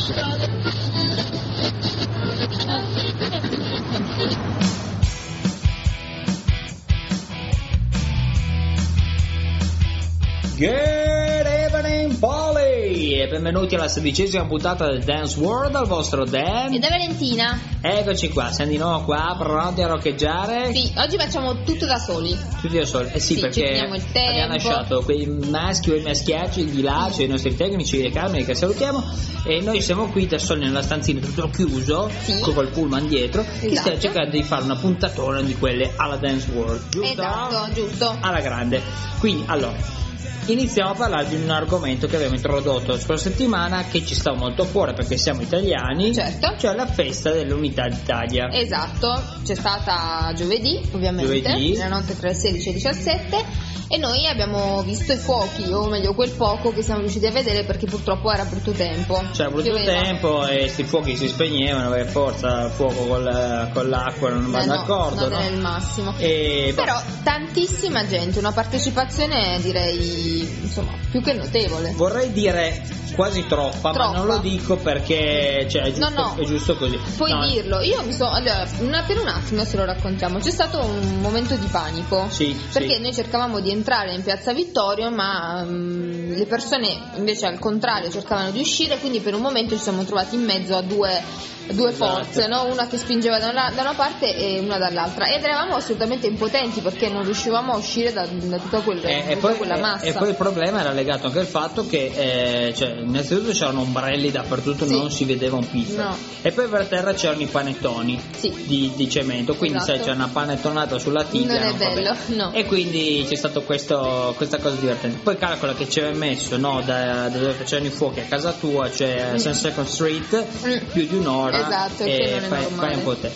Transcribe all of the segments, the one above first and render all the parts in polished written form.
Good evening, Polly! E benvenuti alla 16ª puntata del Dance World, al vostro Dan. E da Valentina. Eccoci qua, siamo di nuovo qua, pronti a roccheggiare. Sì, oggi facciamo tutto da soli. Tutti da soli. Sì, perché il tempo. abbiamo lasciato quei maschi o i maschiacci di là, cioè i nostri tecnici e Carmine che salutiamo, e noi siamo qui da soli nella stanzina tutto chiuso, con il pullman dietro, che sta cercando di fare una puntatona di quelle alla Dance World, giusto? Esatto, giusto. Alla grande. Quindi, allora, iniziamo a parlare di un argomento che abbiamo introdotto la scorsa settimana, che ci sta molto a cuore perché siamo italiani, certo, cioè la festa dell'Unità d'Italia. Esatto, c'è stata giovedì, ovviamente, nella notte tra il 16 e il 17, e noi abbiamo visto i fuochi, o meglio quel poco che siamo riusciti a vedere, perché purtroppo era brutto tempo. Cioè brutto tempo, e questi fuochi si spegnevano, perché forza fuoco con l'acqua non va d'accordo, non è il massimo. Però tantissima gente, una partecipazione direi, insomma, più che notevole. Vorrei dire quasi troppa, ma non lo dico perché è giusto, è giusto così. Puoi dirlo. Io mi sono per un attimo, se lo raccontiamo, c'è stato un momento di panico, perché noi cercavamo di entrare in Piazza Vittorio, ma le persone invece al contrario cercavano di uscire, quindi per un momento ci siamo trovati in mezzo a due forze, no? Una che spingeva da una parte e una dall'altra, ed eravamo assolutamente impotenti perché non riuscivamo a uscire da tutta quella massa. E poi il problema era legato anche al fatto che innanzitutto c'erano ombrelli dappertutto, non si vedeva un pizzo, e poi per terra c'erano i panettoni di cemento, quindi sai, c'è una panettonata sulla tiglia, non è bello, no. E quindi c'è stato questa cosa divertente. Poi calcola che ci aveva messo, da dove facevano i fuochi a casa tua, cioè St. Second Street, più di un'ora. Esatto, e fai un po' te.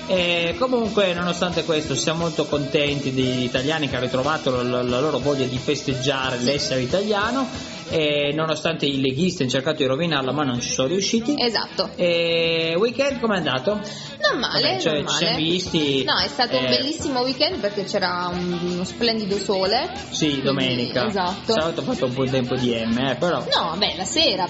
E comunque, nonostante questo, siamo molto contenti degli italiani che hanno ritrovato la loro voglia di festeggiare l'essere italiano, e nonostante i leghisti hanno cercato di rovinarla, ma non ci sono riusciti. Esatto. E weekend com'è andato? Non male, non male. Ci siamo visti. No, è stato un bellissimo weekend perché c'era uno splendido sole. Sì, domenica. Esatto. Sabato ho fatto un po' di tempo di però. No, vabbè, la sera.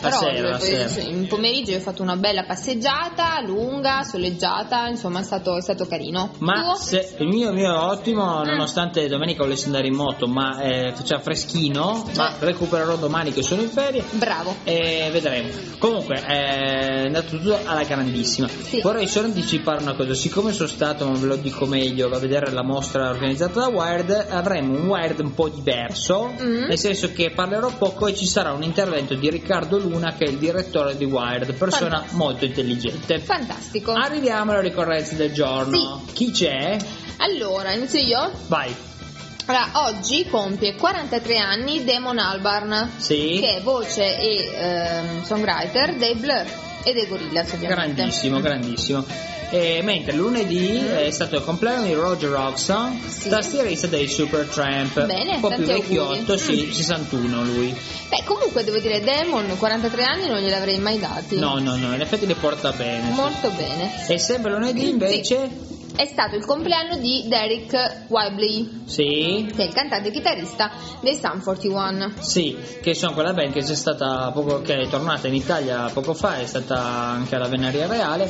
In pomeriggio ho fatto una bella passeggiata lunga, soleggiata, insomma è stato carino. Ma il mio è ottimo, nonostante domenica volessi andare in moto, ma faceva freschino, ma recupererò domani che sono in ferie. Bravo. E vedremo. Comunque è andato tutto alla grandissima. Vorrei solo anticipare una cosa: siccome sono stato, ma ve lo dico meglio, a vedere la mostra organizzata da Wired, avremo un Wired un po' diverso, nel senso che parlerò poco e ci sarà un intervento di Riccardo Luna, che è il direttore di Wired, persona molto intelligente. Fantastico. Arriviamo alle ricorrenze del giorno. Chi c'è? Allora, inizio io? Vai. Allora, oggi compie 43 anni Damon Albarn, che è voce e songwriter dei Blur e dei Gorillaz, ovviamente. Grandissimo. Mentre lunedì è stato il compleanno di Roger Hodgson, tastierista dei Supertramp. Bene, un po' più vecchiotto, auguri. 61 lui. Comunque devo dire, Damon 43 anni non gliel'avrei mai dati. No, in effetti li porta bene. Molto bene. E sempre lunedì invece è stato il compleanno di Derek Whibley, che è il cantante e chitarrista dei Sum 41. Che sono quella band che c'è stata che è tornata in Italia poco fa, è stata anche alla Venaria Reale.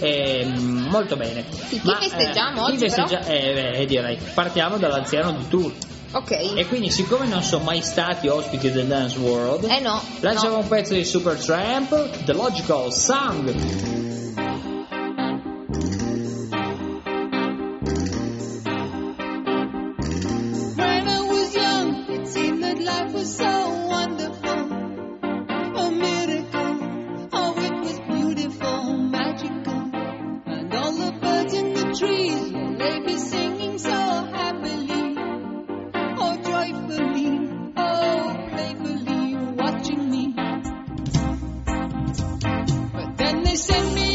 Molto bene. Chi festeggiamo oggi? Direi partiamo dall'anziano di turno. E quindi, siccome non sono mai stati ospiti del Dance World, lanciamo un pezzo di Supertramp, The Logical Song. Send me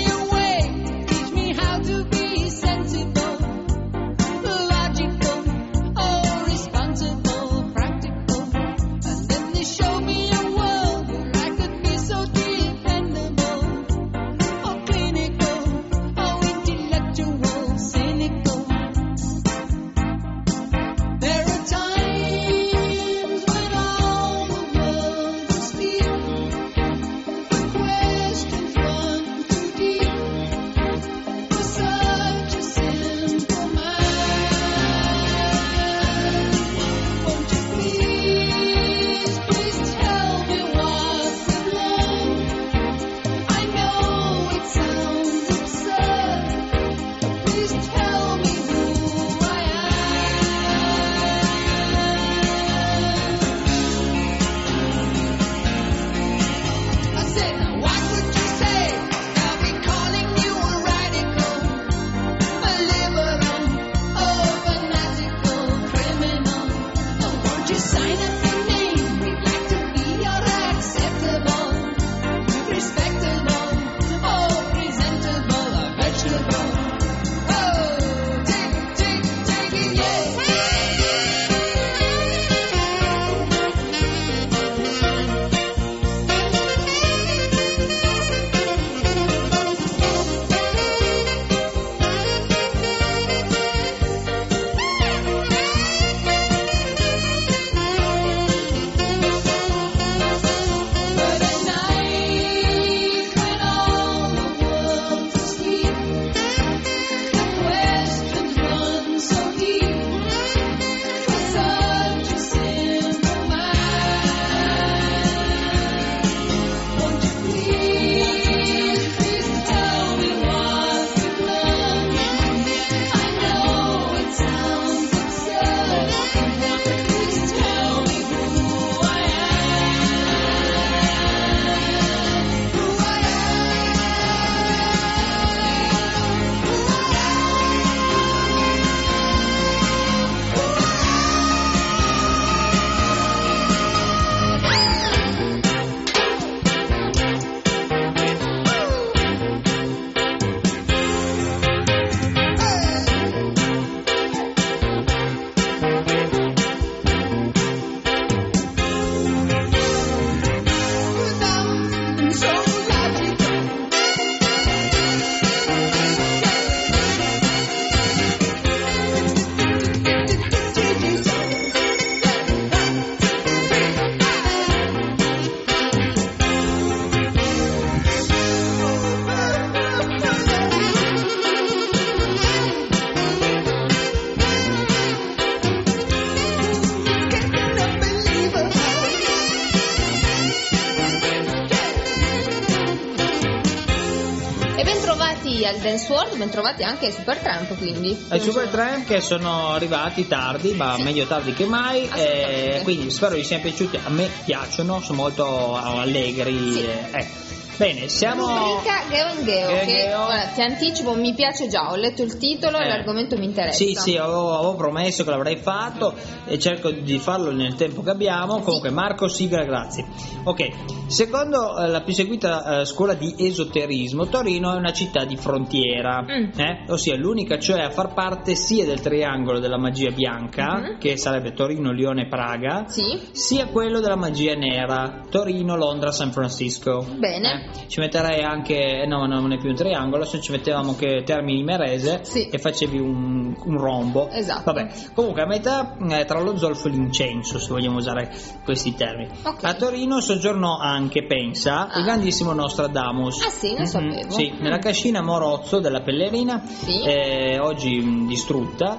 trovati al Dance World, ben trovati anche ai Supertramp, quindi. Ai Supertramp che sono arrivati tardi, ma meglio tardi che mai, quindi spero vi siano piaciuti. A me piacciono, sono molto allegri. Bene, siamo. Rubrica Geo, che ora ti anticipo, mi piace già, ho letto il titolo e l'argomento mi interessa. Sì, avevo promesso che l'avrei fatto e cerco di farlo nel tempo che abbiamo. Comunque, Marco, sigla, grazie. Ok, secondo la più seguita scuola di esoterismo, Torino è una città di frontiera, ossia l'unica, cioè a far parte sia del triangolo della magia bianca, che sarebbe Torino, Lione, Praga, sia quello della magia nera, Torino, Londra, San Francisco. Bene. Ci metterei anche, no, non è più un triangolo, se ci mettevamo che Termini Imerese e facevi un rombo. Esatto. Vabbè, comunque a metà tra lo zolfo e l'incenso, se vogliamo usare questi termini. A Torino soggiornò anche, pensa, il grandissimo Nostradamus. Sì, non sapevo. Sì, nella cascina Morozzo della Pellerina, oggi distrutta,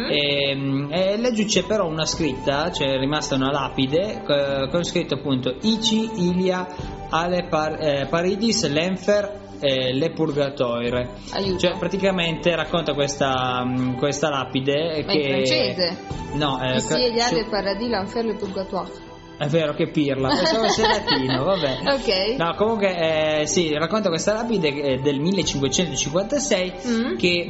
e laggiù c'è però una scritta, c'è rimasta una lapide con scritto appunto Ici Ilia Ale Paridis Lenfer Le Purgatoire. Aiuto. Cioè praticamente racconta questa lapide ma che in francese? No, Ici Ilia Le Paradis L'Enfer Le Purgatoire. È vero, che pirla, pensavo sia latino, vabbè. Ok. No, comunque racconta questa lapide del 1556 che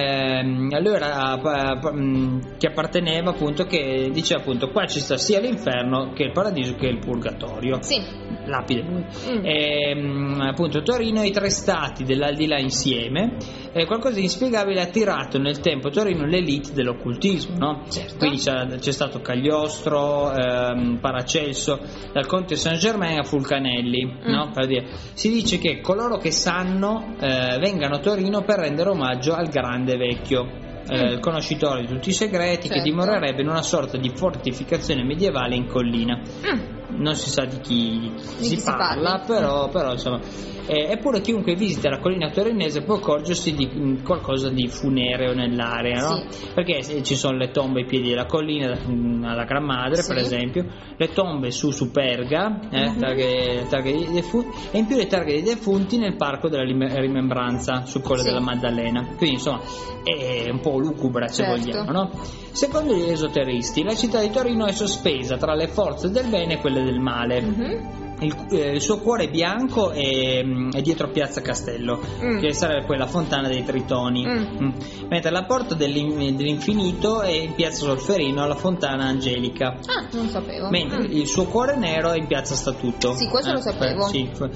allora che apparteneva appunto, che diceva appunto qua ci sta sia l'inferno che il paradiso che il purgatorio. Lapide. Appunto Torino e i tre stati dell'aldilà insieme, qualcosa di inspiegabile ha attirato nel tempo Torino l'elite dell'occultismo, no? Certo. Quindi c'è stato Cagliostro, Paracelso, dal conte Saint Germain a Fulcanelli, no? Per dire. Si dice che coloro che sanno vengano a Torino per rendere omaggio al grande vecchio, il conoscitore di tutti i segreti, che dimorerebbe in una sorta di fortificazione medievale in collina. Non si sa di chi si parla, però insomma, eppure chiunque visita la collina torinese può accorgersi di qualcosa di funereo nell'area, no? Perché ci sono le tombe ai piedi della collina, alla Gran Madre per esempio, le tombe su Perga, targhe dei defunti, e in più le targhe dei defunti nel parco della Rimembranza sul Colle della Maddalena. Quindi insomma è un po' lugubre, se vogliamo, no? Secondo gli esoteristi la città di Torino è sospesa tra le forze del bene e quelle del male. Il suo cuore bianco è dietro Piazza Castello, che sarebbe poi la fontana dei Tritoni, mentre la porta dell'infinito è in Piazza Solferino, alla fontana Angelica. Non sapevo. Mentre il suo cuore nero è in Piazza Statuto. Sì, questo lo sapevo.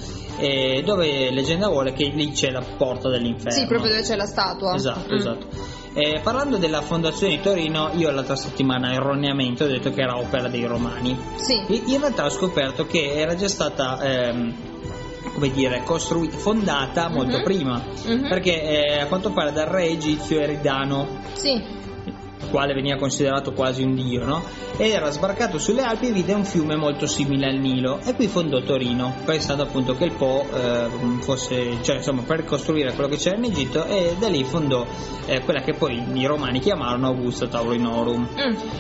Dove leggenda vuole che lì c'è la porta dell'inferno. Sì, proprio dove c'è la statua. Esatto. Parlando della fondazione di Torino, io l'altra settimana erroneamente ho detto che era opera dei Romani. In realtà ho scoperto che era già stata costruita, fondata molto prima, perché a quanto pare dal re egizio Eridano, il quale veniva considerato quasi un dio, no? Ed era sbarcato sulle Alpi e vide un fiume molto simile al Nilo, e qui fondò Torino, pensando appunto che il Po fosse, cioè insomma, per costruire quello che c'era in Egitto, e da lì fondò quella che poi i romani chiamarono Augusta Taurinorum.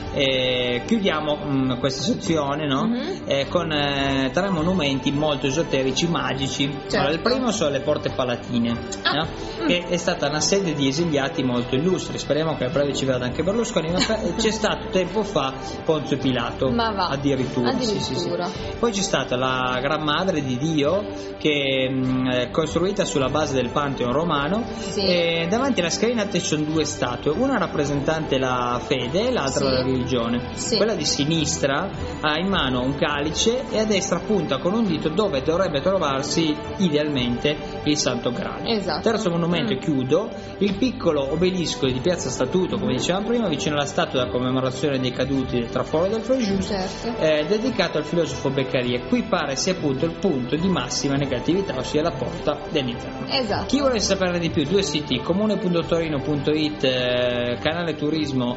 Chiudiamo questa sezione, no? Con tre monumenti molto esoterici, magici. Allora, il primo sono le Porte Palatine, no? Che è stata una sede di esiliati molto illustri. Speriamo che a breve ci vada anche Berlusconi, ma c'è stato tempo fa Ponzio Pilato, addirittura. Sì. Poi c'è stata la Gran Madre di Dio, che è costruita sulla base del Pantheon romano, e davanti alla scalinata ci sono due statue, una rappresentante la fede e l'altra la religione. Quella di sinistra ha in mano un calice e a destra punta con un dito dove dovrebbe trovarsi idealmente il Santo Graal. Terzo monumento, e chiudo, il piccolo obelisco di Piazza Statuto, come dicevamo prima, vicino alla statua della commemorazione dei caduti del traforo del Frejus, dedicato al filosofo Beccaria. Qui pare sia appunto il punto di massima negatività, ossia la porta dell'inferno. Chi vuole saperne di più, due siti: comune.torino.it, canale turismo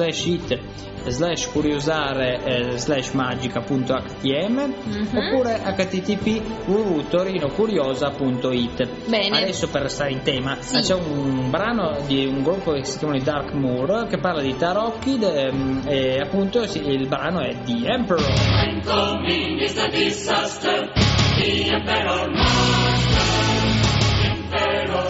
/it /curiosare /magica.htm, oppure http www.torinocuriosa.it. Adesso, per restare in tema, c'è un brano di un gruppo che si chiama Dark Moor, che parla di Tarocchi, e appunto il brano è The Emperor. I'm coming is a disaster, the Emperor Master, Emperor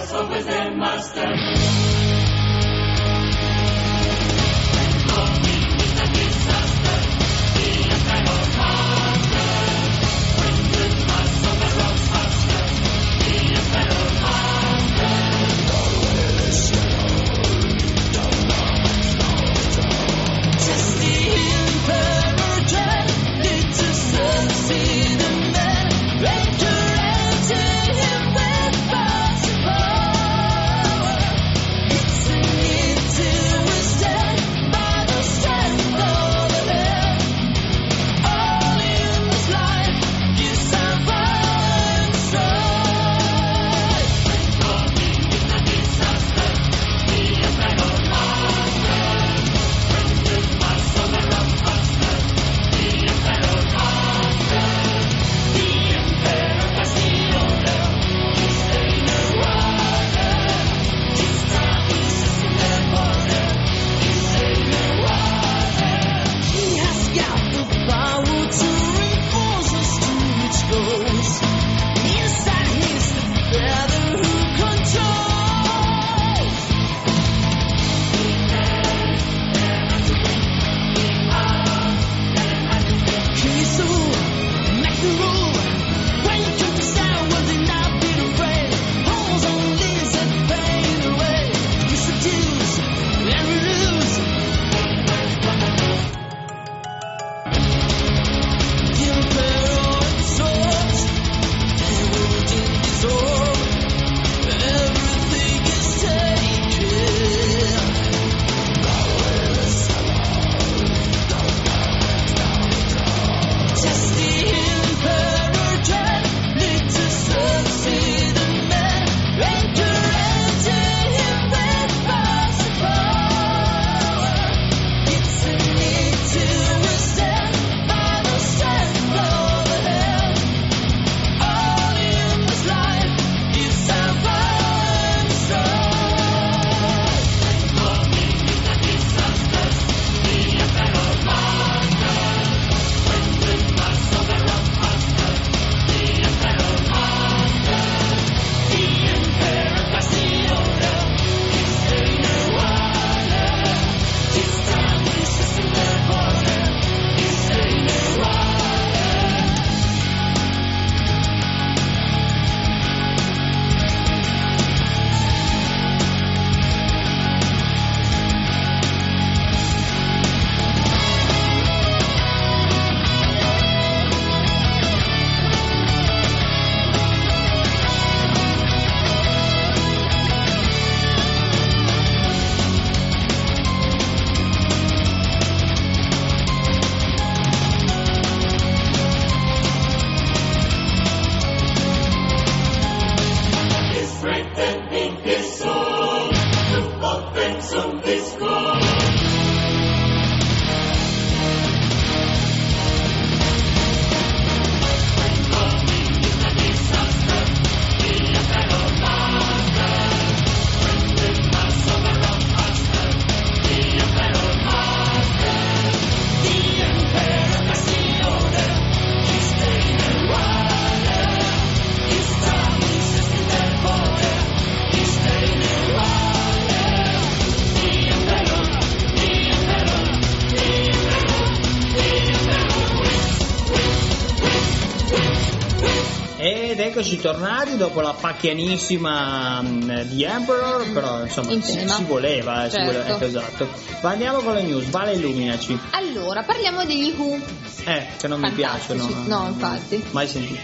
Ed eccoci tornati dopo la pacchianissima di Emperor, però insomma si voleva, certo. Ecco, esatto. Ma andiamo con le news, Vale, illuminaci. Allora, parliamo degli Who. Che non mi piacciono. No, infatti. Mai sentito.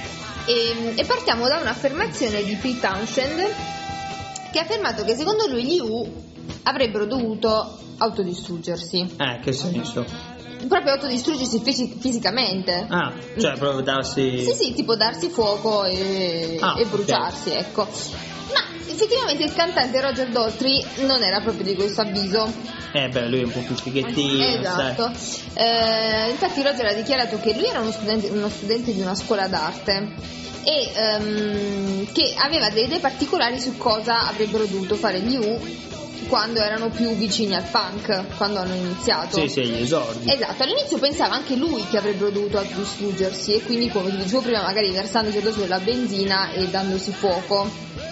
E partiamo da un'affermazione di Pete Townshend, che ha affermato che secondo lui gli Who avrebbero dovuto autodistruggersi. Che senso? Proprio autodistruggersi fisicamente. Cioè proprio darsi... Sì, tipo darsi fuoco e bruciarsi, okay. Ecco. Ma effettivamente il cantante Roger Daltrey non era proprio di questo avviso. Lui è un po' più fighettino. Esatto. Infatti Roger ha dichiarato che lui era uno studente di una scuola d'arte e che aveva delle idee particolari su cosa avrebbero dovuto fare gli Who quando erano più vicini al punk, quando hanno iniziato. Sì, gli esordi. Esatto, all'inizio pensava anche lui che avrebbero dovuto autodistruggersi e quindi, come ti dicevo prima, magari versandosi addosso della benzina e dandosi fuoco.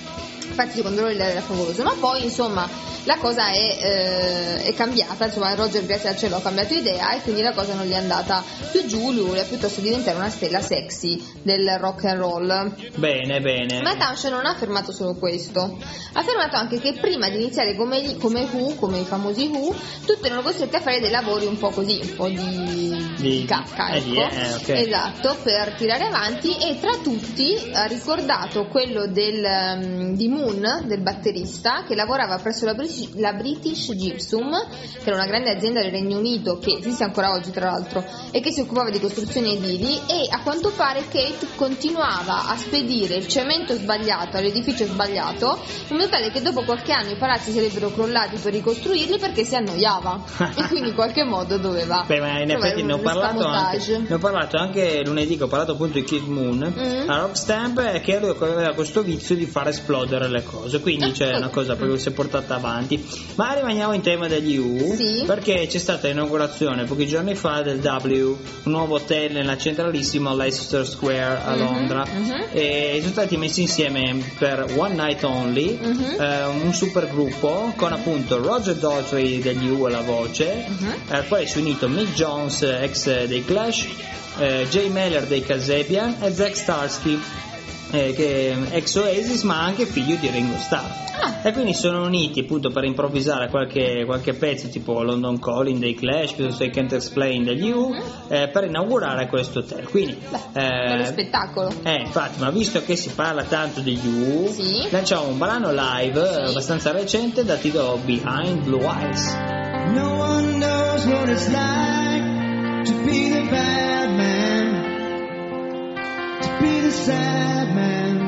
infatti secondo loro era favoloso, ma poi insomma la cosa è cambiata, insomma Roger grazie al cielo ha cambiato idea e quindi la cosa non gli è andata più giù, lui vuole piuttosto diventare una stella sexy del rock and roll. Bene. Ma Townshend non ha affermato solo questo, ha affermato anche che prima di iniziare come Who, come i famosi Who, tutti erano costretti a fare dei lavori un po' così, un po' di cacca, ecco. Okay. Esatto, per tirare avanti, e tra tutti ha ricordato quello di Moon, del batterista, che lavorava presso la British Gypsum, che era una grande azienda del Regno Unito che esiste ancora oggi tra l'altro e che si occupava di costruzioni edili, e a quanto pare Kate continuava a spedire il cemento sbagliato all'edificio sbagliato, in modo tale che dopo qualche anno i palazzi sarebbero crollati per ricostruirli perché si annoiava e quindi in qualche modo doveva. Beh, ma in effetti ne ho parlato anche lunedì, che ho parlato appunto di Kid Moon a Rockstamp, che lui aveva questo vizio di far esplodere le cose, quindi c'è una cosa proprio che si è portata avanti. Ma rimaniamo in tema degli U, perché c'è stata l'inaugurazione pochi giorni fa del W, un nuovo hotel nella centralissima Leicester Square a Londra, e sono stati messi insieme per One Night Only un super gruppo con appunto Roger Daltrey degli U alla voce, poi si è unito Mick Jones, ex dei Clash, Jay Mailer dei Kasabian e Zach Starsky, che è ex Oasis ma anche figlio di Ringo Starr. E quindi sono uniti appunto per improvvisare qualche pezzo tipo London Calling dei Clash, piuttosto che Can't Explain degli U, per inaugurare questo hotel. Quindi bello spettacolo. Infatti, ma visto che si parla tanto degli U, lanciamo un brano live abbastanza recente dal titolo Behind Blue Eyes. No one knows what it's like to be the bad man, to be the sad man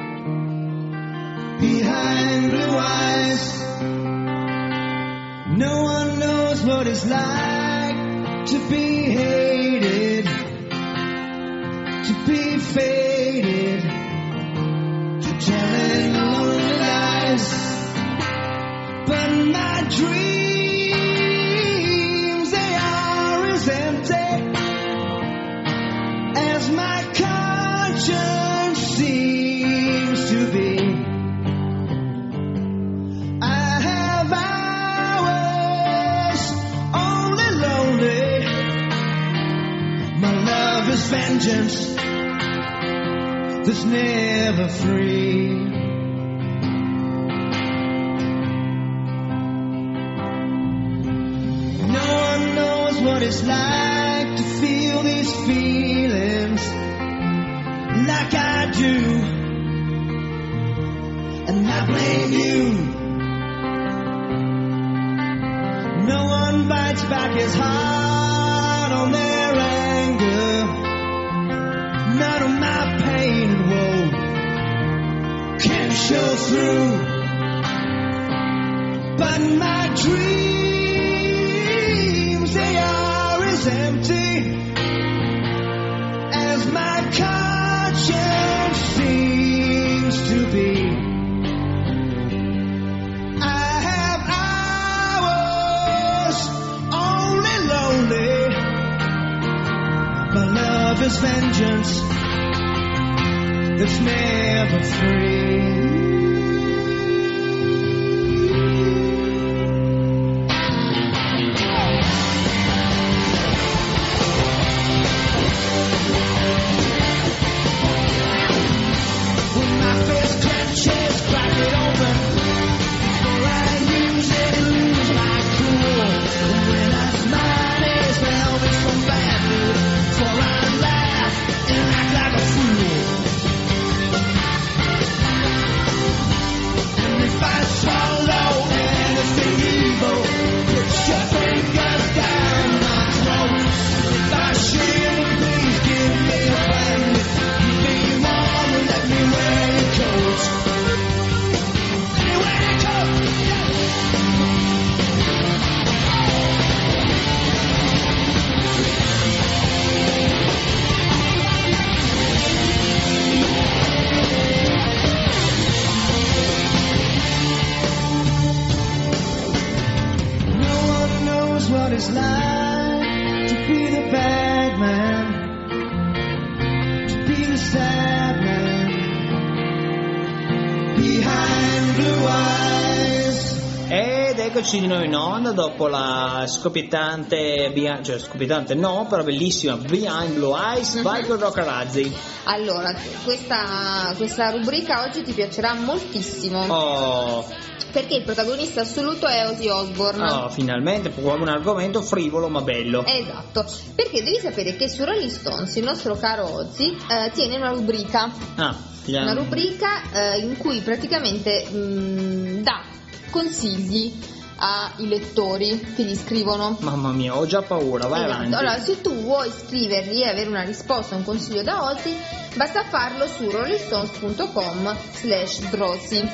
behind blue eyes. No one knows what it's like to be hated, to be faded, to telling lonely lies. But my dreams, they are as empty as my conscience seems to be. I have hours only lonely. My love is vengeance that's never free. What it's like to feel these feelings like I do, and I blame you. No one bites back as hard on their anger. None of my pain and woe can show through, but my dreams, they are as empty as my conscience seems to be. I have hours only lonely. My love is vengeance that's never free. What it's like to be the bad man, to be the sad man behind blue eyes. Ed eccoci di nuovo in onda dopo la scoppiettante, cioè scoppiettante no, però bellissima Behind Blue Eyes by Rocco Razzi. Allora, questa rubrica oggi ti piacerà moltissimo. Oh, perché il protagonista assoluto è Ozzy Osbourne. Oh, finalmente un argomento frivolo ma bello. Esatto, perché devi sapere che su Rolling Stones il nostro caro Ozzy tiene una rubrica. Una rubrica in cui praticamente dà consigli ai lettori che gli scrivono. Mamma mia, ho già paura, vai avanti. Allora, se tu vuoi scrivergli e avere una risposta, un consiglio da Ozzy, basta farlo su rollingstones.com/Drozzi.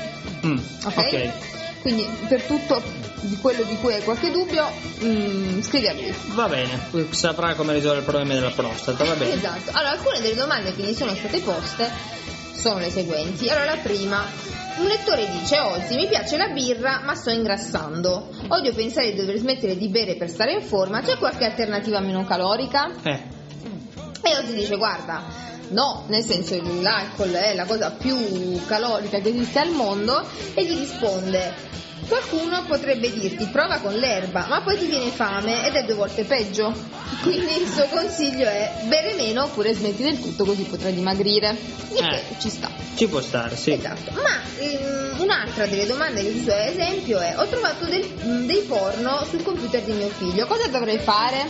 Ok. Quindi per tutto di quello di cui hai qualche dubbio, scrivi a lui. Va bene, saprà come risolvere il problema della prostata, va bene. Esatto. Allora, alcune delle domande che gli sono state poste sono le seguenti. Allora, la prima: un lettore dice: Ozzy, mi piace la birra ma sto ingrassando, odio pensare di dover smettere di bere per stare in forma, c'è qualche alternativa meno calorica? E Ozzy dice: guarda, no, nel senso l'alcol è la cosa più calorica che esiste al mondo. E gli risponde: qualcuno potrebbe dirti prova con l'erba, ma poi ti viene fame ed è 2 volte peggio. Quindi il suo consiglio è bere meno oppure smetti del tutto, così potrai dimagrire. E ci sta. Ci può stare, sì. Esatto. Ma un'altra delle domande che ti do esempio è: ho trovato dei porno sul computer di mio figlio, cosa dovrei fare?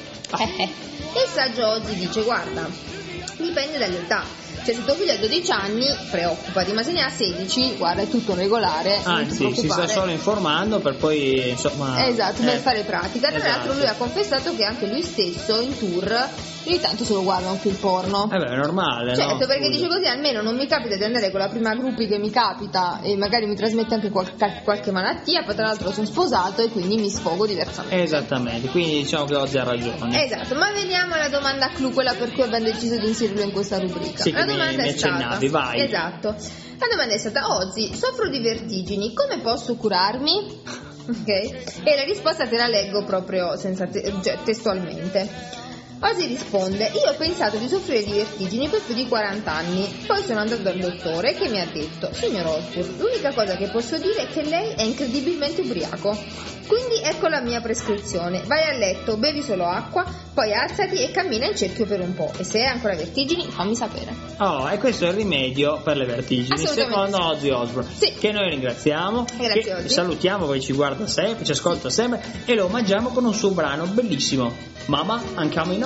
E il saggio Ozzy dice: guarda, dipende dall'età. Cioè, se tuo figlio ha 12 anni, preoccupati, ma se ne ha 16, guarda, è tutto regolare. Anzi, si sta solo informando per poi, insomma. Esatto, per fare pratica. Tra l'altro, lui ha confessato che anche lui stesso in tour ogni tanto se lo guarda un film porno. Beh, è normale. Certo, no? Perché dice così: almeno non mi capita di andare con la prima groupie che mi capita e magari mi trasmette anche qualche malattia. Poi, tra l'altro, sono sposato e quindi mi sfogo diversamente. Esattamente, quindi diciamo che Ozzy ha ragione. Esatto, ma veniamo alla domanda clou, quella per cui abbiamo deciso di inserirlo in questa rubrica. Sì, la domanda è stata: vai. Esatto. La domanda è stata: Ozzy, soffro di vertigini, come posso curarmi? Ok? E la risposta te la leggo proprio testualmente. Ozzy risponde: io ho pensato di soffrire di vertigini per più di 40 anni, poi sono andato dal dottore che mi ha detto: signor Osbourne, l'unica cosa che posso dire è che lei è incredibilmente ubriaco, quindi ecco la mia prescrizione: vai a letto, bevi solo acqua, poi alzati e cammina in cerchio per un po', e se hai ancora vertigini fammi sapere. E questo è il rimedio per le vertigini secondo Ozzy Osbourne, sì. Che noi ringraziamo, grazie, che salutiamo, poi ci guarda sempre, ci ascolta sempre, e lo omaggiamo con un suo brano bellissimo, Mama I'm Coming Home.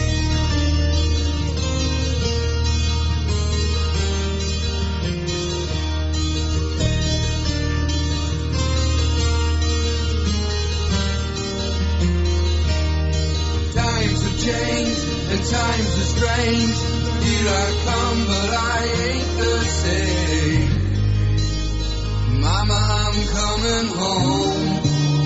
Times have changed and times are strange. Here I come, but I ain't the same. Mama, I'm coming home.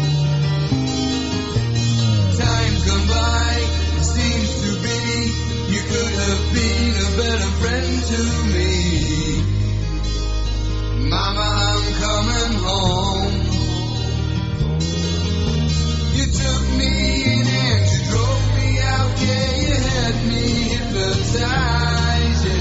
Time's gone by, it seems to be. You could have been a better friend to me. Mama, I'm coming home. You took me in and you drove me out, yeah, you had me hypnotized, yeah.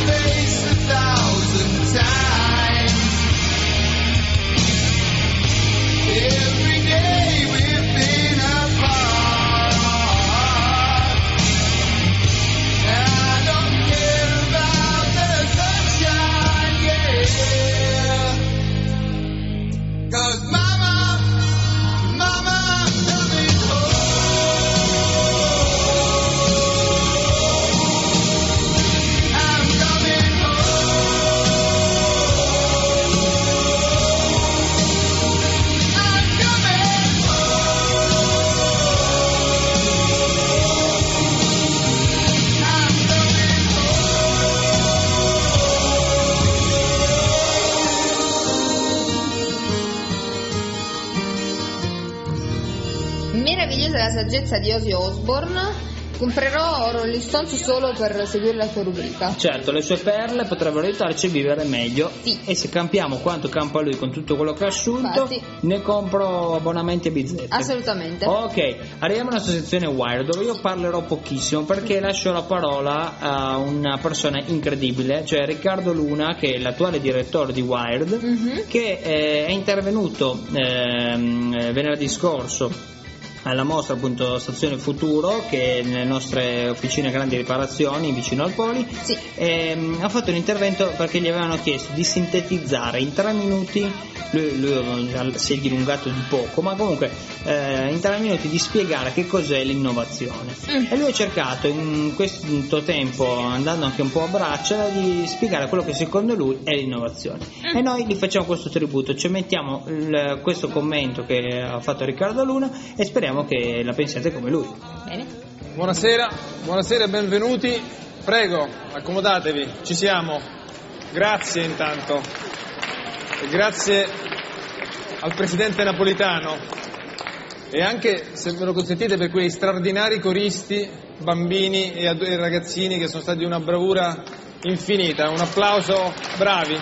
face 1,000 times. Every day we've been apart, and I don't care about the sunshine, yeah. 'Cause mama, I'm coming home. I'm coming home. I'm coming Meravigliosa la saggezza di Ozzy Osbourne. Comprerò Rolling Stones solo per seguire la tua rubrica. Certo, le sue perle potrebbero aiutarci a vivere meglio. Sì. E se campiamo quanto campa lui con tutto quello che ha assunto, Infatti. ne compro abbonamenti a bizzeffe. Assolutamente. Ok, arriviamo alla nostra sezione Wired, dove io parlerò pochissimo perché lascio la parola a una persona incredibile, cioè Riccardo Luna, che è l'attuale direttore di Wired, che è intervenuto venerdì scorso alla mostra, appunto, Stazione Futuro, che è nelle nostre officine grandi riparazioni vicino al Poli. Sì. Ha fatto un intervento perché gli avevano chiesto di sintetizzare in 3 minuti. Lui si è dilungato di poco, ma comunque in 3 minuti di spiegare che cos'è l'innovazione. E lui ha cercato in questo tempo, andando anche un po' a braccia, di spiegare quello che secondo lui è l'innovazione. E noi gli facciamo questo tributo, ci mettiamo questo commento che ha fatto Riccardo Luna e speriamo che la pensiate come lui. Bene. Buonasera e benvenuti. Prego, accomodatevi, ci siamo. Grazie intanto. E grazie al presidente Napolitano e anche, se me lo consentite, per quei straordinari coristi, bambini e ragazzini che sono stati di una bravura infinita. Un applauso, bravi.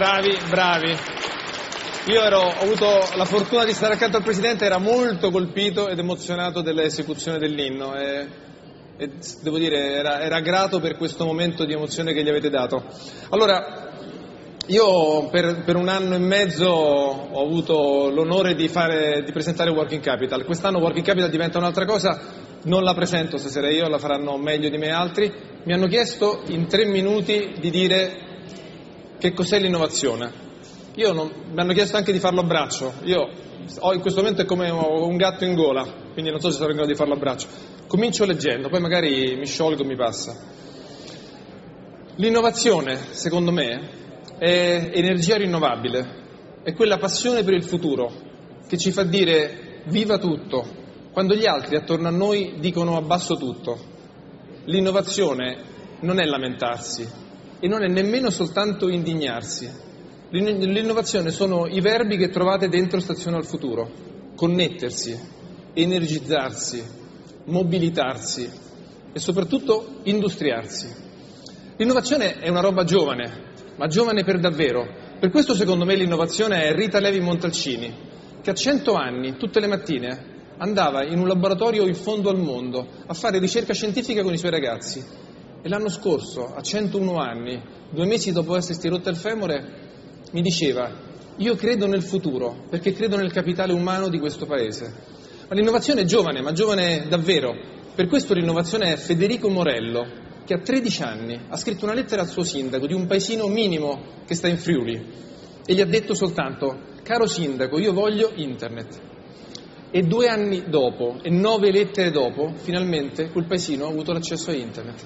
Io ho avuto la fortuna di stare accanto al presidente, era molto colpito ed emozionato dell'esecuzione dell'inno e devo dire era grato per questo momento di emozione che gli avete dato. Allora, io per 1 anno e mezzo ho avuto l'onore di presentare Working Capital. Quest'anno Working Capital diventa un'altra cosa, non la presento stasera io, la faranno meglio di me altri. Mi hanno chiesto in 3 minuti di dire che cos'è l'innovazione. Mi hanno chiesto anche di farlo a braccio. Io in questo momento è come un gatto in gola, quindi non so se sarò in grado di farlo a braccio. Comincio leggendo, poi magari mi sciolgo, mi passa. L'innovazione, secondo me, è energia rinnovabile, è quella passione per il futuro che ci fa dire viva tutto, quando gli altri attorno a noi dicono abbasso tutto. L'innovazione non è lamentarsi e non è nemmeno soltanto indignarsi. L'innovazione sono i verbi che trovate dentro Stazione al Futuro: connettersi, energizzarsi, mobilitarsi e soprattutto industriarsi. L'innovazione è una roba giovane, ma giovane per davvero. Per questo secondo me l'innovazione è Rita Levi Montalcini, che a 100 anni, tutte le mattine, andava in un laboratorio in fondo al mondo a fare ricerca scientifica con i suoi ragazzi. E l'anno scorso, a 101 anni, 2 mesi dopo essersi rotta il femore, mi diceva: io credo nel futuro, perché credo nel capitale umano di questo paese. Ma l'innovazione è giovane, ma giovane davvero. Per questo l'innovazione è Federico Morello, che a 13 anni ha scritto una lettera al suo sindaco di un paesino minimo che sta in Friuli e gli ha detto soltanto: caro sindaco, io voglio internet. E 2 anni dopo e 9 lettere dopo, finalmente quel paesino ha avuto l'accesso a internet.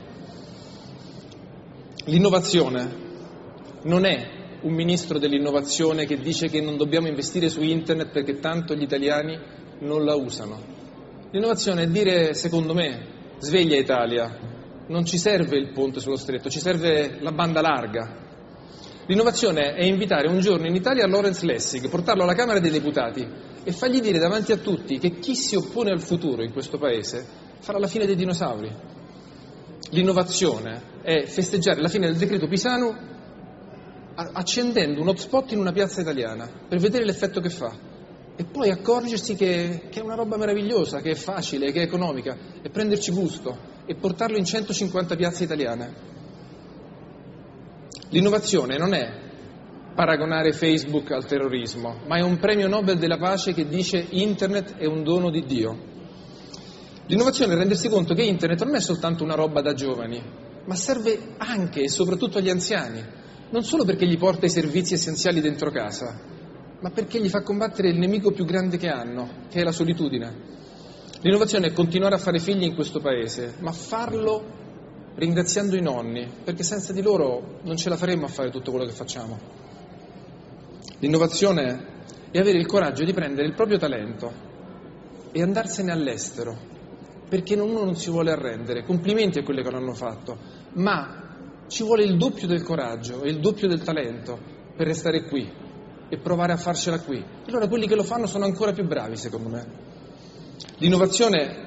L'innovazione non è un ministro dell'innovazione che dice che non dobbiamo investire su internet perché tanto gli italiani non la usano. L'innovazione è dire, secondo me, sveglia Italia, non ci serve il ponte sullo stretto, ci serve la banda larga. L'innovazione è invitare un giorno in Italia Lawrence Lessig, portarlo alla Camera dei Deputati e fargli dire davanti a tutti che chi si oppone al futuro in questo paese farà la fine dei dinosauri. L'innovazione è festeggiare la fine del decreto Pisanu accendendo un hotspot in una piazza italiana per vedere l'effetto che fa e poi accorgersi che è una roba meravigliosa, che è facile, che è economica, e prenderci gusto e portarlo in 150 piazze italiane. L'innovazione non è paragonare Facebook al terrorismo, ma è un premio Nobel della pace che dice Internet è un dono di Dio. L'innovazione è rendersi conto che Internet non è soltanto una roba da giovani, ma serve anche e soprattutto agli anziani, non solo perché gli porta i servizi essenziali dentro casa, ma perché gli fa combattere il nemico più grande che hanno, che è la solitudine. L'innovazione è continuare a fare figli in questo paese, ma farlo ringraziando i nonni, perché senza di loro non ce la faremmo a fare tutto quello che facciamo. L'innovazione è avere il coraggio di prendere il proprio talento e andarsene all'estero, perché uno non si vuole arrendere. Complimenti a quelli che l'hanno fatto, ma ci vuole il doppio del coraggio e il doppio del talento per restare qui e provare a farcela qui. Allora quelli che lo fanno sono ancora più bravi, secondo me. L'innovazione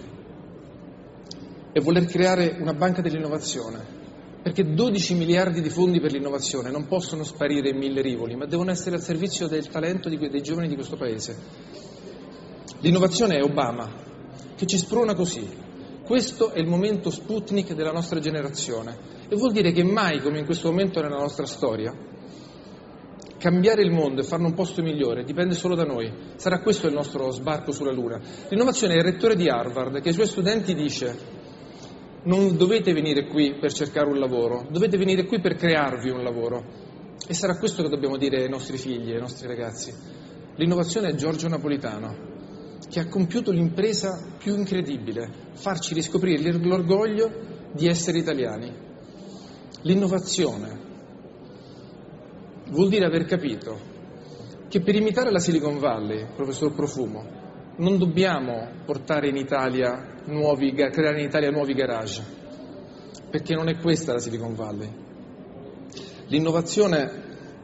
è voler creare una banca dell'innovazione, perché 12 miliardi di fondi per l'innovazione non possono sparire in 1000 rivoli, ma devono essere al servizio del talento dei giovani di questo paese. L'innovazione è Obama, che ci sprona così. Questo è il momento Sputnik della nostra generazione e vuol dire che mai come in questo momento nella nostra storia cambiare il mondo e farne un posto migliore dipende solo da noi. Sarà questo il nostro sbarco sulla Luna. L'innovazione è il rettore di Harvard che ai suoi studenti dice: non dovete venire qui per cercare un lavoro, dovete venire qui per crearvi un lavoro. E sarà questo che dobbiamo dire ai nostri figli, ai nostri ragazzi. L'innovazione è Giorgio Napolitano, che ha compiuto l'impresa più incredibile, farci riscoprire l'orgoglio di essere italiani. L'innovazione vuol dire aver capito che per imitare la Silicon Valley, professor Profumo, non dobbiamo portare in Italia creare in Italia nuovi garage, perché non è questa la Silicon Valley. L'innovazione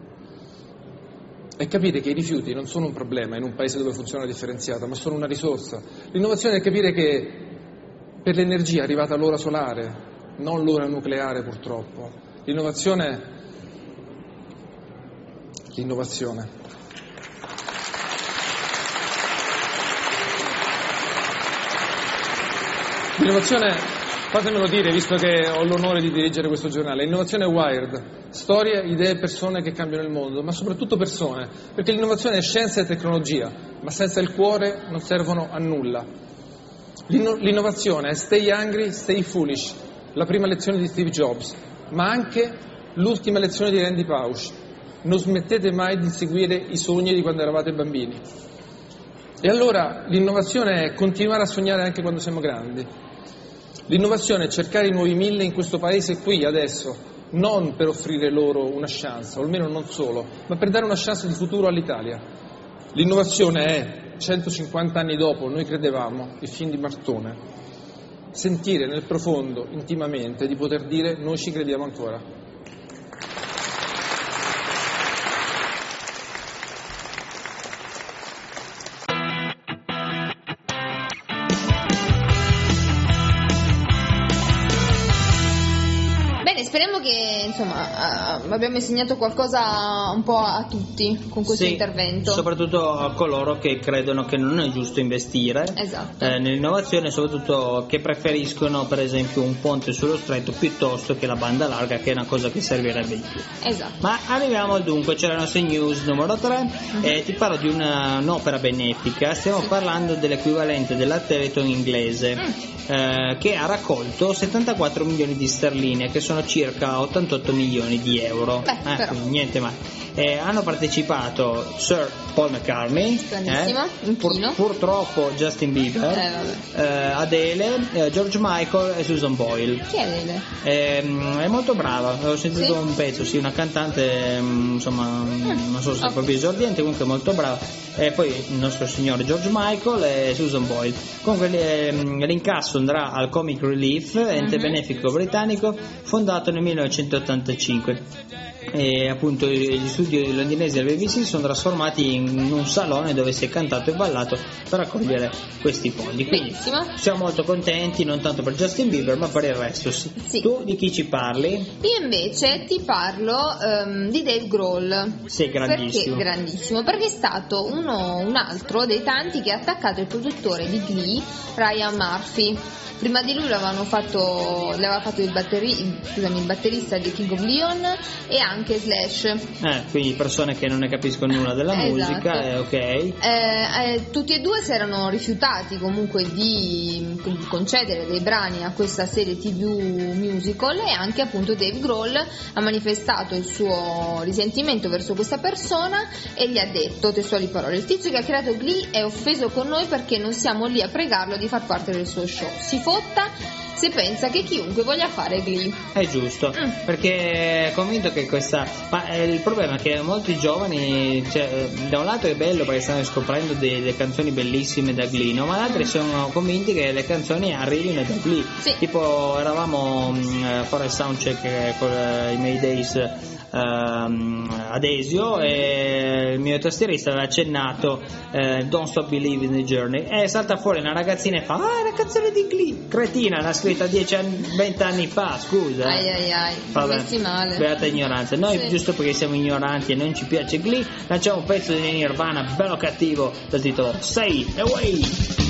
è capire che i rifiuti non sono un problema in un paese dove funziona differenziata, ma sono una risorsa. L'innovazione è capire che per l'energia è arrivata l'ora solare, non l'ora nucleare purtroppo. L'innovazione L'innovazione, fatemelo dire, visto che ho l'onore di dirigere questo giornale, l'innovazione è Wired, storie, idee, persone che cambiano il mondo, ma soprattutto persone, perché l'innovazione è scienza e tecnologia, ma senza il cuore non servono a nulla. L'innovazione è stay hungry, stay foolish, la prima lezione di Steve Jobs, ma anche l'ultima lezione di Randy Pausch. Non smettete mai di seguire i sogni di quando eravate bambini. E allora l'innovazione è continuare a sognare anche quando siamo grandi. L'innovazione è cercare i nuovi 1000 in questo paese qui, adesso, non per offrire loro una chance, o almeno non solo, ma per dare una chance di futuro all'Italia. L'innovazione è, 150 anni dopo, noi credevamo, il film di Martone, sentire nel profondo, intimamente, di poter dire noi ci crediamo ancora. Speriamo che insomma abbiamo insegnato qualcosa un po' a tutti con questo intervento. Soprattutto a coloro che credono che non è giusto investire nell'innovazione, soprattutto che preferiscono per esempio un ponte sullo stretto piuttosto che la banda larga, che è una cosa che servirebbe di più. Esatto. Ma arriviamo al dunque, c'è la nostra news numero 3 e ti parlo di un'opera benefica. Stiamo parlando dell'equivalente della Teleton inglese che ha raccolto 74 milioni di sterline, che sono circa 88 milioni di euro. Quindi niente male. Hanno partecipato Sir Paul McCartney, purtroppo Justin Bieber, Adele, George Michael e Susan Boyle. Chi è Adele? È molto brava, ho sentito un pezzo, sì, una cantante, insomma, non so se è proprio esordiente, comunque molto brava. E poi il nostro signore George Michael e Susan Boyle. Comunque l'incasso andrà al Comic Relief, ente benefico britannico fondato nel 1985. e appunto gli studi londinesi del BBC si sono trasformati in un salone dove si è cantato e ballato per raccogliere questi fondi. Quindi siamo molto contenti, non tanto per Justin Bieber ma per il resto. Sì. Tu di chi ci parli? Io invece ti parlo di Dave Grohl. Sì, grandissimo. Perché grandissimo? Perché è stato un altro dei tanti che ha attaccato il produttore di Glee, Ryan Murphy. Prima di lui l'aveva fatto il batterista di King of Leon e anche Slash. Quindi persone che non ne capiscono nulla della musica, ok. Tutti e due si erano rifiutati comunque di concedere dei brani a questa serie TV musical, e anche appunto Dave Grohl ha manifestato il suo risentimento verso questa persona e gli ha detto, testuali parole: il tizio che ha creato Glee è offeso con noi perché non siamo lì a pregarlo di far parte del suo show. Si fotta se pensa che chiunque voglia fare Glee. È giusto, perché è convinto che il problema è che molti giovani, da un lato è bello perché stanno scoprendo delle canzoni bellissime da Glee, no? Ma dall'altro sono convinti che le canzoni arrivino da Glee. Sì. Tipo eravamo a fare il soundcheck con i Maydays ad Esio e il mio tastierista aveva accennato Don't Stop Believing the Journey e salta fuori una ragazzina e fa: è la canzone di Glee, cretina, l'ha scritta 20 anni fa, scusa. Vabbè, male. Beata ignoranza. Noi giusto perché siamo ignoranti e non ci piace Glee lanciamo un pezzo di Nirvana bello cattivo dal titolo Say Away.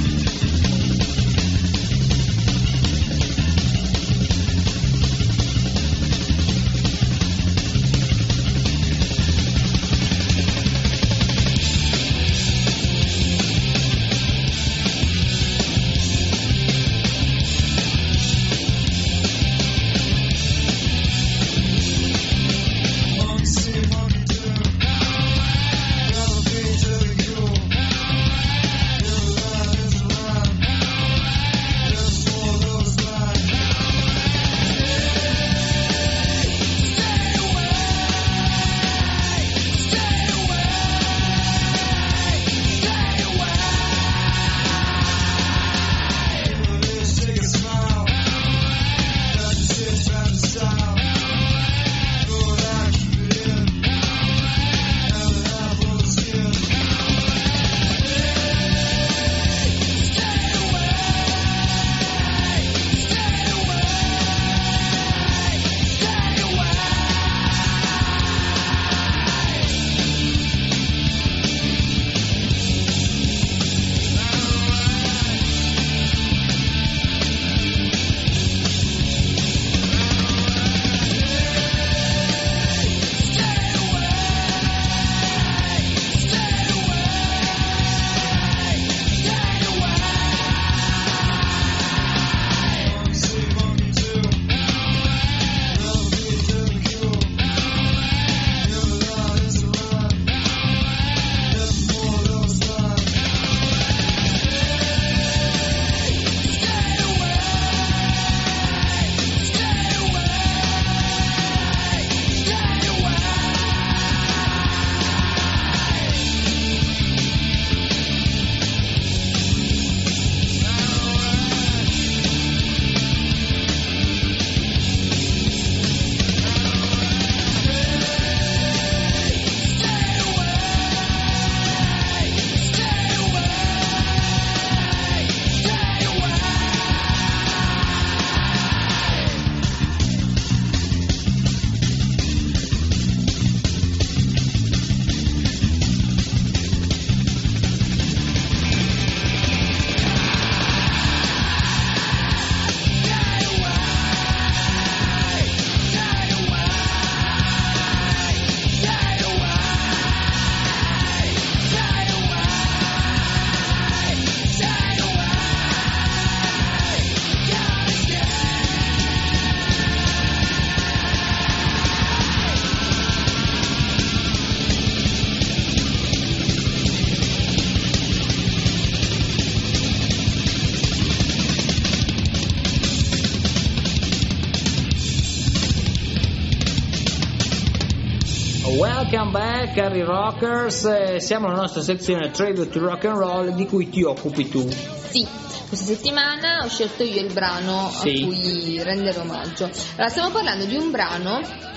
Welcome back, cari rockers, siamo alla nostra sezione Tribute to Rock and Roll di cui ti occupi tu. Sì, questa settimana ho scelto io il brano a cui rendere omaggio. Allora, stiamo parlando di un brano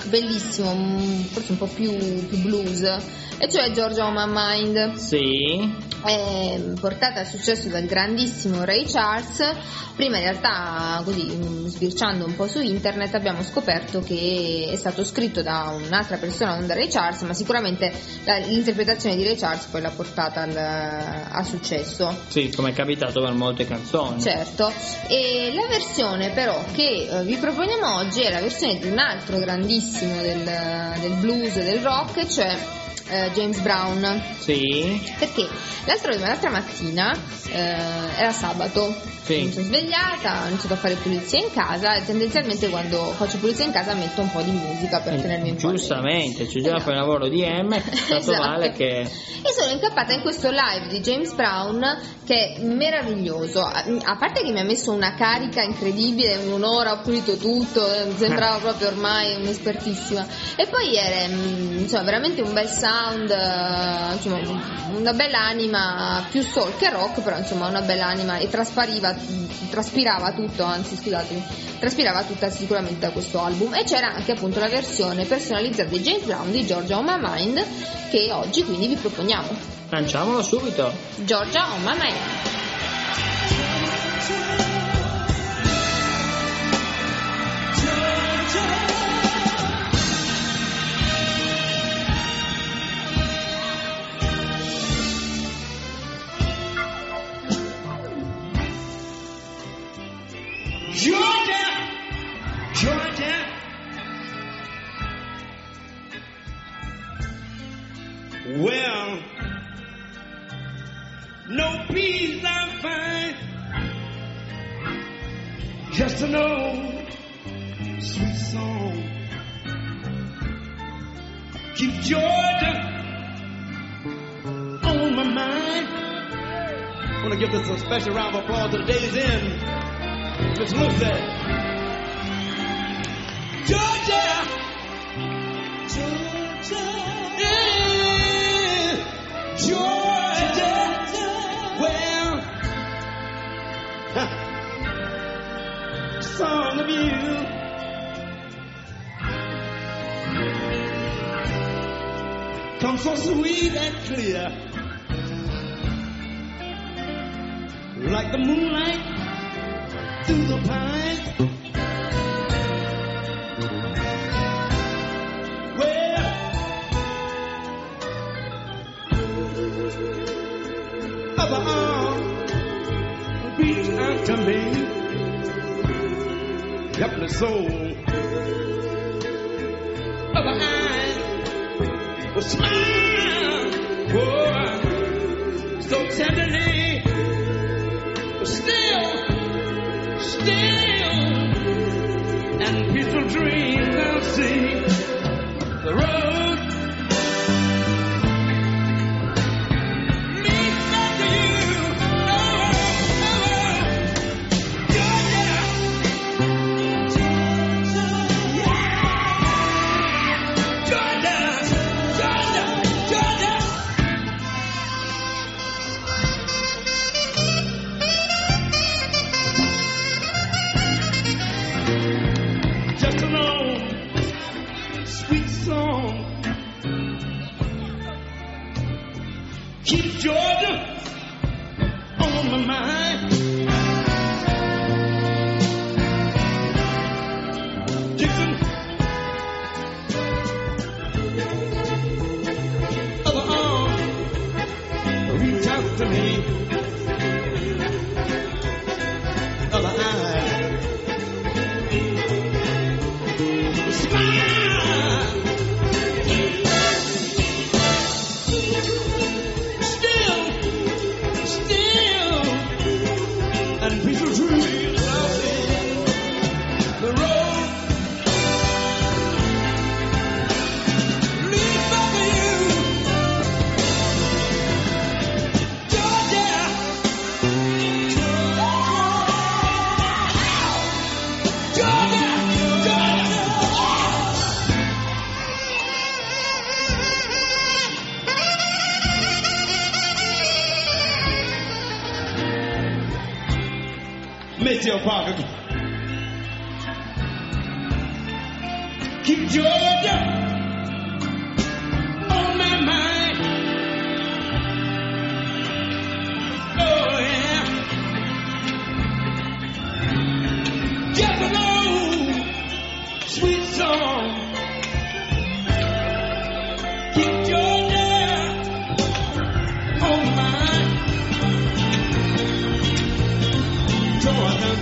bellissimo, forse un po' più blues, e cioè Georgia on My Mind. Sì. È portata a successo dal grandissimo Ray Charles. Prima in realtà, così sbirciando un po' su internet, abbiamo scoperto che è stato scritto da un'altra persona, non da Ray Charles, ma sicuramente l'interpretazione di Ray Charles poi l'ha portata al successo. Sì, come è capitato per molte canzoni. Certo. E la versione però che vi proponiamo oggi è la versione di un altro grandissimo del blues e del rock, cioè James Brown. Sì. Perché l'altra mattina era sabato, mi sono svegliata, ho iniziato a fare pulizia in casa e tendenzialmente quando faccio pulizia in casa metto un po' di musica per tenermi un po'. Giustamente, c'è già il lavoro di M, tanto vale che... E sono incappata in questo live di James Brown che è meraviglioso, a parte che mi ha messo una carica incredibile, in un'ora ho pulito tutto, sembrava proprio ormai un'espertissima, e poi era insomma veramente un bel sound, insomma una bella anima, più soul che rock, però insomma una bella anima, e traspirava tutta sicuramente da questo album. E c'era anche appunto la versione personalizzata di James Brown di Georgia on My Mind, che oggi quindi vi proponiamo. Lanciamolo subito. Georgia on My Mind. Georgia, well, no peace I find, just an old sweet song. Keep Georgia on my mind. I want to give this a special round of applause to the Days Inn. Miss Lucy. Georgia, yeah, Georgia, well, song of you, comes so sweet and clear, like the moonlight through the pines. Other arm reach out to me, helpless soul. Other eye will smile, oh, so tenderly, but still, and peaceful dreams I'll see. The road Georgia on my mind. Dixon, other arm, reach out to me. Other eye, smile. And peaceful dreams I'll see. The road leads back to you, Georgia. Georgia, Maceo Parker. Keep Georgia on my mind. Oh yeah. Just an old sweet song. Keep Georgia on my mind. Georgia.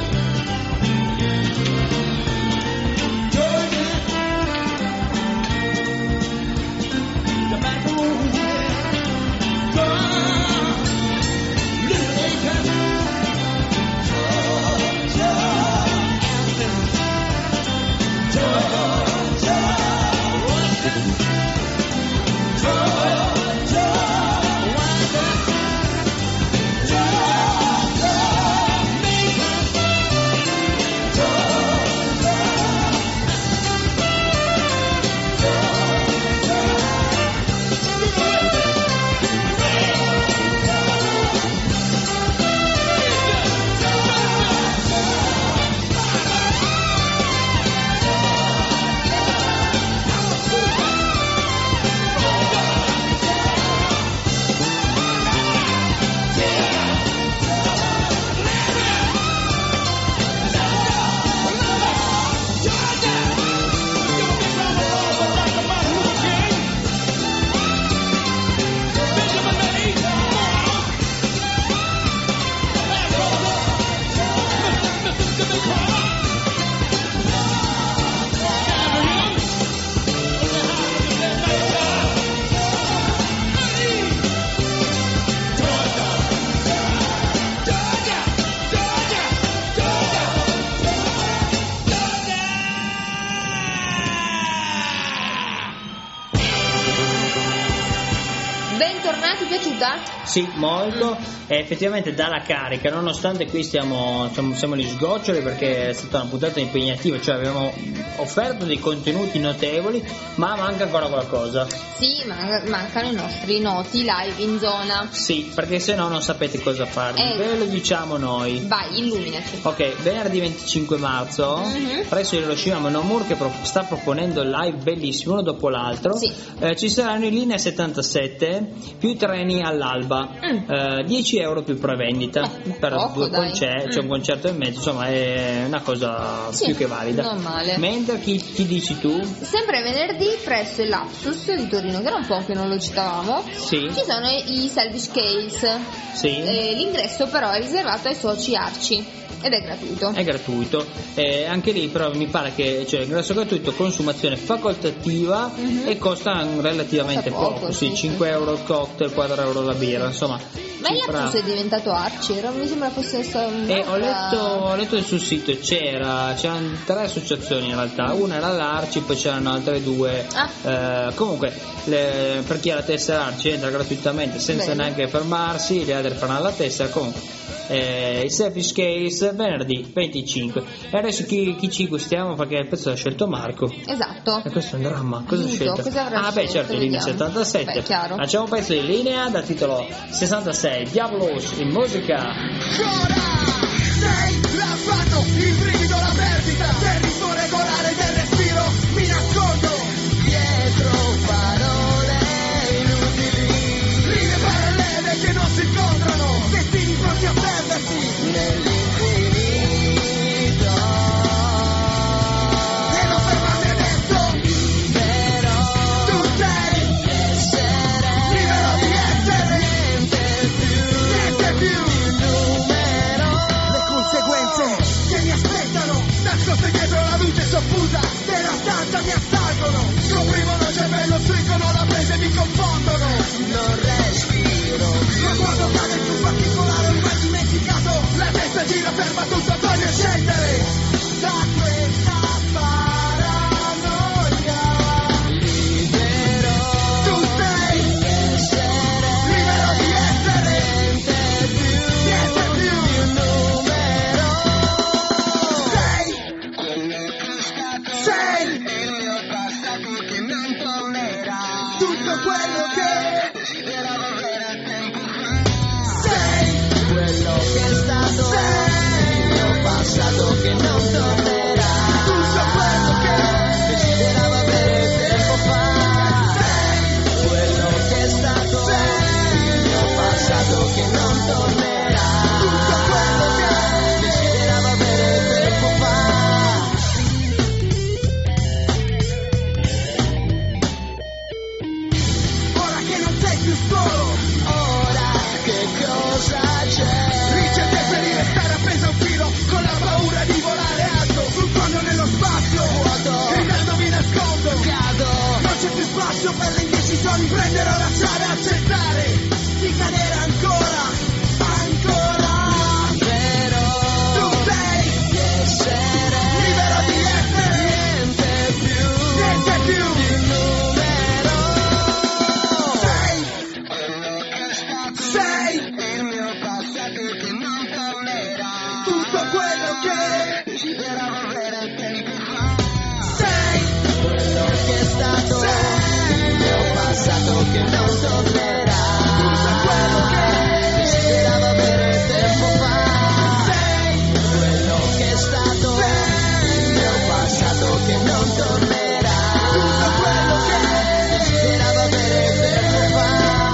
Sì, molto, e effettivamente dà la carica, nonostante qui siamo gli sgoccioli perché è stata una puntata impegnativa, cioè abbiamo offerto dei contenuti notevoli, ma manca ancora qualcosa. Sì, mancano i nostri noti live in zona. Sì, perché se no non sapete cosa fare, ve lo diciamo noi. Vai, illuminaci. Ok, venerdì 25 marzo, presso Hiroshima Monomura, che sta proponendo live bellissimo uno dopo l'altro. Sì. Ci saranno in linea 77 più treni all'alba. 10 euro più prevendita per poco, 2 concerti, c'è un concerto e mezzo, insomma è una cosa più che valida. Non male. Mentre chi dici tu? Sempre venerdì presso il Lapsus di Torino, che era un po' che non lo citavamo, sì. Ci sono i Selfish Cales. Sì. L'ingresso però è riservato ai soci Arci. Ed è gratuito. È gratuito. Anche lì però mi pare che l'ingresso gratuito, consumazione facoltativa e costa relativamente poco. Sì, 5 euro il cocktail, 4 euro la birra, insomma. Ma il Lapsus è diventato Arci? Mi sembra fosse ho letto sul sito, c'erano 3 associazioni in realtà, una era l'Arci, poi c'erano altre 2. Comunque per chi ha la tessera Arci entra gratuitamente senza neanche fermarsi, gli altri faranno la tessera. Comunque il Selfish Case venerdì 25. E adesso chi ci gustiamo, perché il pezzo l'ha scelto Marco. Esatto. E questo è un dramma. Cosa ha scelto? Beh, certo, linea 77. Beh, chiaro. Facciamo un pezzo di linea dal titolo 66, Diablos in musica. Sei l'affanno, il brivido, la perdita del ritmo regolare del respiro. Mi nascondo dietro parole inutili, linee parallele che non si incontrano, destini pronti a perdersi nell'infinito. E non fermarmi adesso, libero. Tu sei libero di essere niente più. Le conseguenze che mi aspettano, nascoste dietro la luce soffusa della stanza, mi assalgono, comprimono il cervello, stringono la presa e mi confondono. Non respiro, lo guardo cade in un particolare ormai dimenticato, la testa gira, ferma tutto, toglie e scendere da questa paranoia. Libero, tu sei libero di essere niente più. Sei il mio passato che non tornerà, tutto quello che era vedere tempo fa. Sei quello che è stato, sei il mio passato che non tornerà, tutto quello che sacrificio per le indecisioni, prendere o lasciare, accettare di cadere ancora, ancora. Libero, tu sei essere, libero di essere, niente più di un numero. Sei il mio passato che non tornerà, tutto quello che desidero avere tempo fa. Sei quello che è stato, il mio passato che non tornerà, tutto quello che desideravo avere tempo fa. Sei quello che è stato, il mio passato che non tornerà, tutto quello che desideravo avere tempo fa.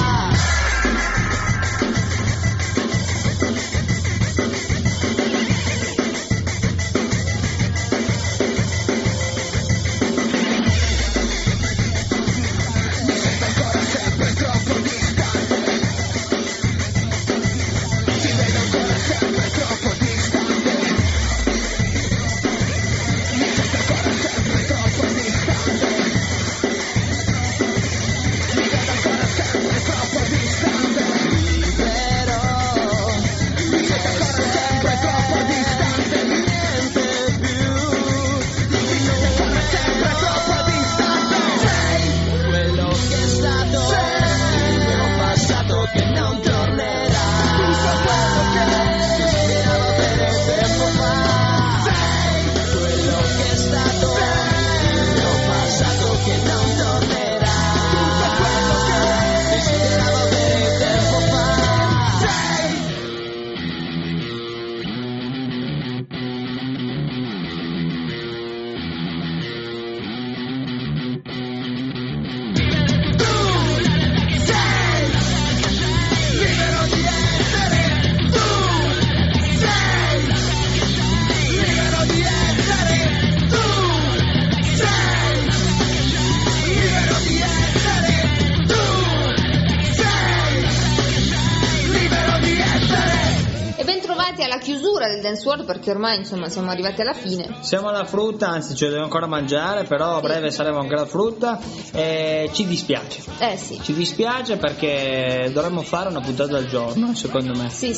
Del Dance World, perché ormai insomma siamo arrivati alla fine. Siamo alla frutta, anzi ci dobbiamo ancora mangiare, però a breve saremo anche alla frutta. Ci dispiace. Sì. Ci dispiace perché dovremmo fare una puntata al giorno, secondo me. Sì.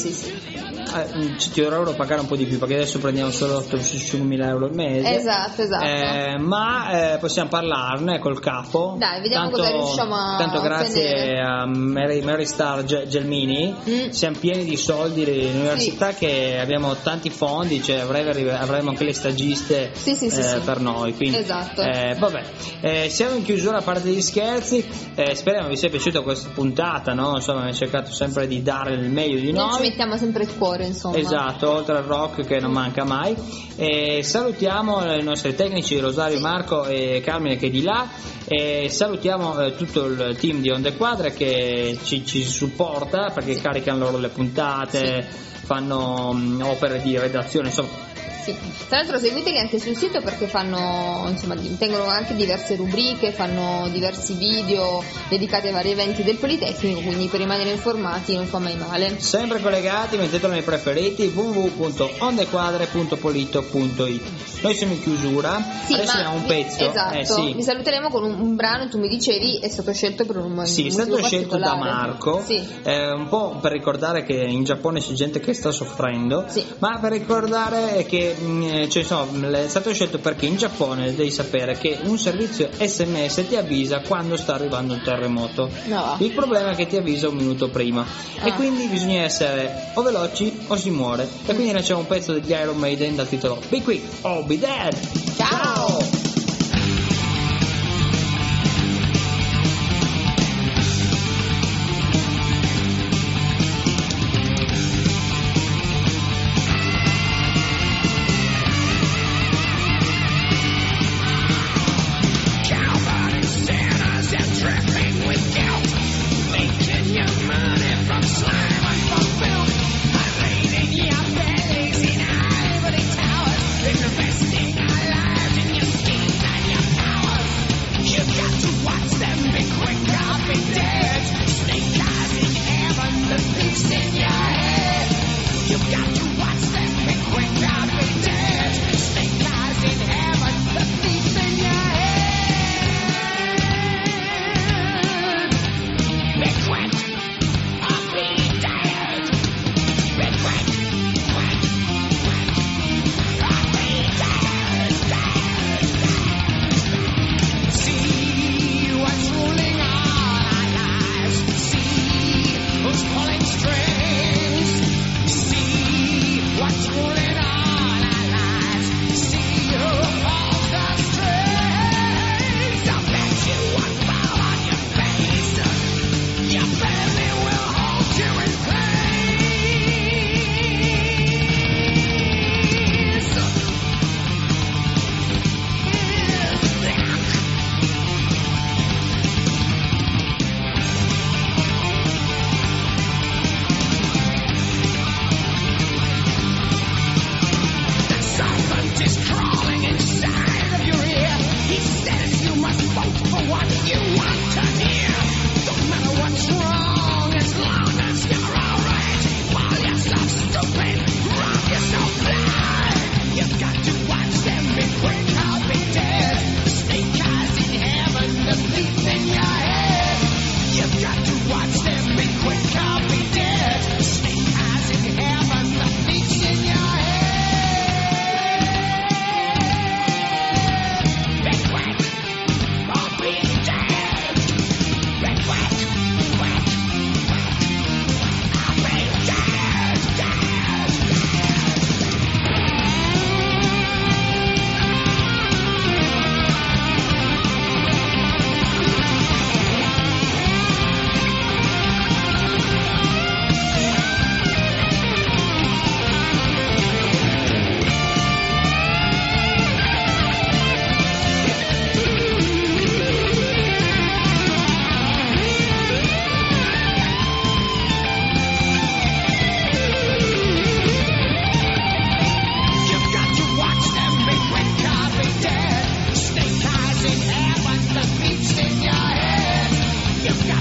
Ci dovrebbero pagare un po' di più, perché adesso prendiamo solo 8.000 euro al mese. Esatto. Ma possiamo parlarne col capo. Dai, vediamo cosa riusciamo a tanto grazie ottenere. a Mary Star Gelmini siamo pieni di soldi nell'università, che abbiamo tanti fondi, cioè avremo anche le stagiste per noi, quindi esatto. Siamo in chiusura, a parte gli scherzi. Speriamo vi sia piaciuta questa puntata, no? Insomma, abbiamo cercato sempre di dare il meglio di noi. Ci mettiamo sempre il cuore, insomma. Esatto, oltre al rock che non manca mai. Salutiamo i nostri tecnici Rosario, Marco e Carmine, che è di là. Salutiamo tutto il team di Onde Quadre che ci supporta, perché caricano loro le puntate, fanno opere di redazione, insomma. Sì. Tra l'altro seguiteli anche sul sito, perché fanno, insomma, tengono anche diverse rubriche, fanno diversi video dedicati ai vari eventi del Politecnico, quindi per rimanere informati non fa mai male. Sempre collegati, mettetelo nei preferiti, www.ondequadre.polito.it. Noi siamo in chiusura, adesso abbiamo un pezzo. Esatto, vi saluteremo con un brano, tu mi dicevi è stato scelto per un Sì, è stato scelto da Marco, un po' per ricordare che in Giappone c'è gente che sta soffrendo, ma per ricordare che è stato scelto perché in Giappone devi sapere che un servizio SMS ti avvisa quando sta arrivando un terremoto. Il problema è che ti avvisa un minuto prima e quindi bisogna essere o veloci o si muore, e quindi lanciamo un pezzo degli Iron Maiden dal titolo Be Quick or Be Dead. Ciao! Investing our lives in your skin.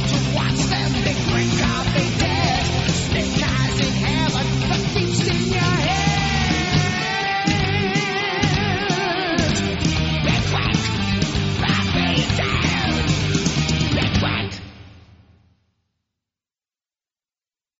to watch them